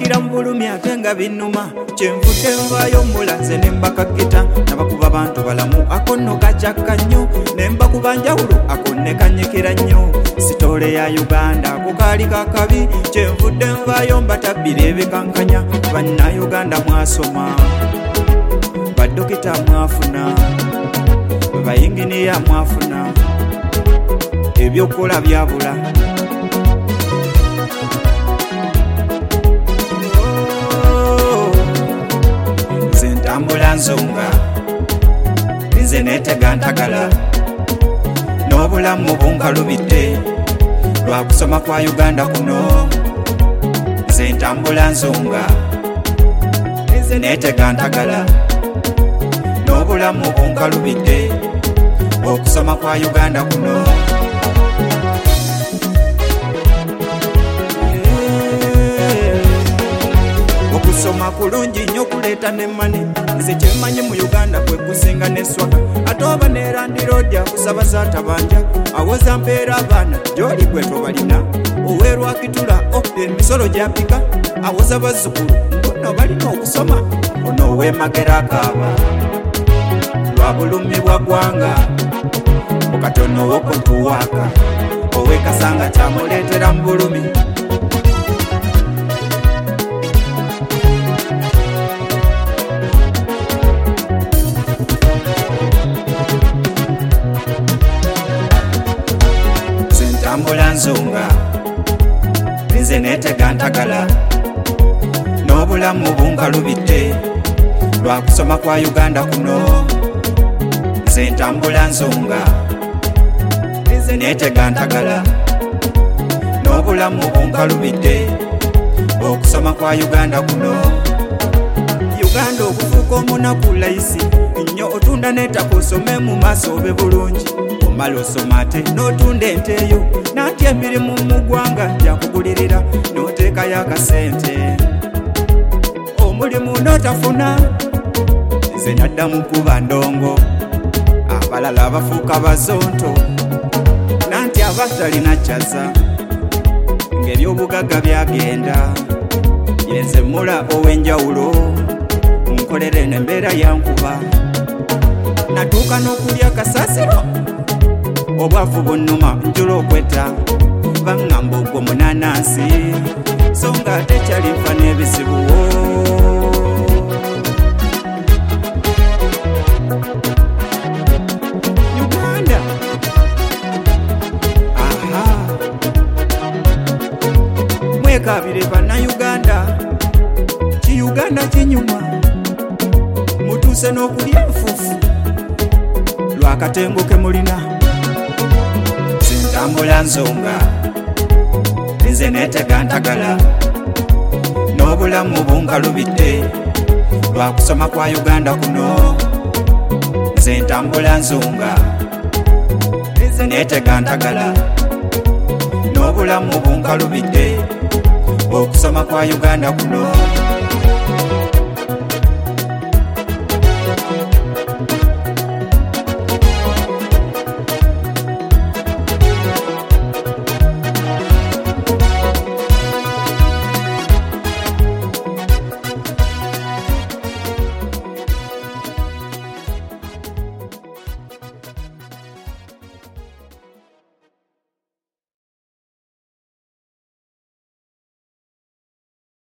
Mbulira mu bulumi ate nga binnuma kyenvudde nvaayo mulaze ne mbakakita nabakuba bantu balamu akonno kajjaka nnyo ne mbakuba njawulo akonne kanyekera nnyo sitole ya Uganda ako kaali kakabi kyenvudde nvaayo mbatabbira ebikankanya bannayuganda mwasoma baddokita mwafuna bayinginiya mwafuna ebyokukola byabula nze ntambula nsonga nze neetega ntagala n'obulamu bunkalubidde lwa kusoma kwa Uganda kuno nze ntambula nsonga nze neetega ntagala n'obulamu bunkalubidde okusoma kwa Uganda kuno okusoma kulungi nnyo kuleeta ne mane nze kyemanyi mu Uganda kwe kusinga n'esswaka ate oba neerandiroodya kusaba saatabanja awoza mpeera abaana gy'oli gwe tobalina oweerwa kitula emisolo gyapika awoza bazzukulu nno balina okusoma ono ow'emagera akaaba lwa bulumi bwa ggwanga okatono wokotuwaaka ow'ekasanga kyamuleetera mu bulumi ntambula nsonga nze neetega ntagala n'obulamu bunkalubidde lwa kusoma kwa Uganda kuno nze ntambula nsonga nze neetega ntagala n'obulamu bunkalubidde okusoma kwa Uganda kuno Uganda okufuuka omunaku layisi nnyo otunda n'ettaka osome mu maaso obe bulungi omala osoma ate n'otunda ente eyo nanti emirimu mu ggwanga gyakugulirira n'oteekayo akasente omulimu n'otafuna nze naddamu kuba ndongo abalala abafuuka bazonto nanti abatalina kyaza ng'ebyobugagga byagenda yenze mula ow'enjawulo nkolere n'embeera yankuba natuuka n'okulya kasasiro obwavu bunnuma njula okwetta baŋŋamba ogwo munanansi so nga tekyalifa n'ebizibu Uganda mwekabire bannayuganda ki-Uganda kinyuma mutuuse n'okulya enfuufu lwakatengo ke mulina ntambula nsonga nze neetega ntagala n'obulamu bunkalubidde lwa kusoma kwa Uganda kuno nze ntambula nsonga nze neetega ntagala n'obulamu bunkalubidde okusoma kwa Uganda kuno